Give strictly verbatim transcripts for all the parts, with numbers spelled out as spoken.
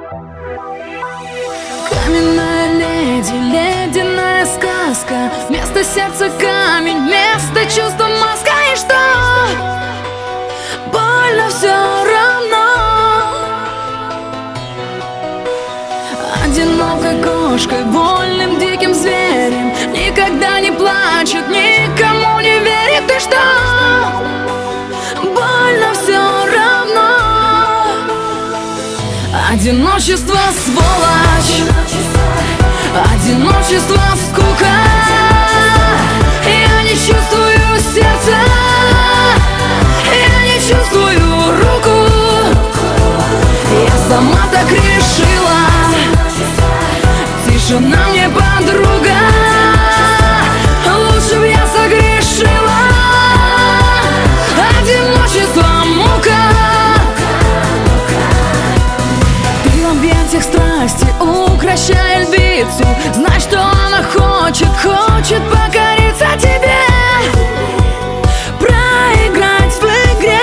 Каменная леди, ледяная сказка. Вместо сердца камень, вместо чувства маска. И что? Больно все равно. Одинокой кошкой, вольным диким зверем, никогда не плачет, никому не верит. И что? Больно все равно. Одиночество сволочь, одиночество скука. Я не чувствую сердца, я не чувствую руку. Я сама так решила. Тишина мне подруга. Лучше б я согрешила. Одиночество мука. Ты в объятиях страсти, укращая львицу. Знай, что она хочет, хочет покориться тебе. Проиграть в игре.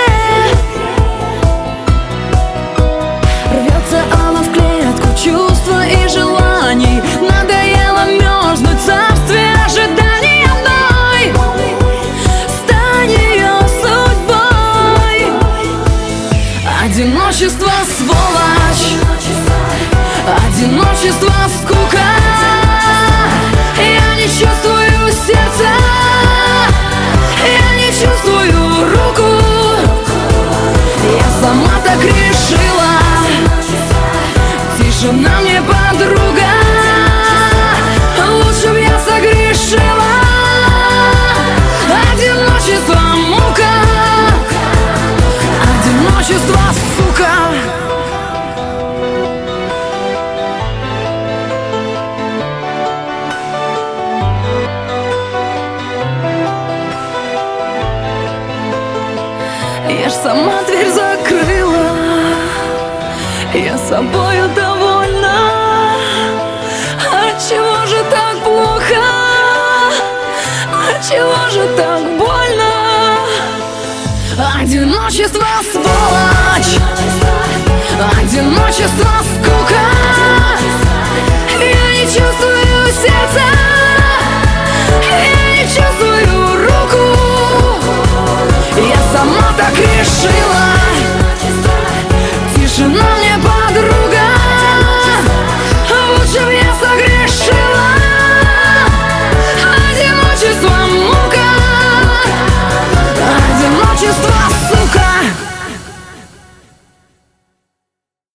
Рвется она в клетку чувства и желаний. Надоело мерзнуть в царстве ожиданий одной. Стань ее судьбой. Одиночество сволочь, одиночество скука. Я не чувствую сердца, я не чувствую руку. Я сама так решила. Тишина мне подруга. Лучше б я согрешила. Одиночество мука. Одиночество сука. Я ж сама дверь закрыла. Я собою довольна. Отчего же так плохо? Отчего же так больно? Одиночество свое.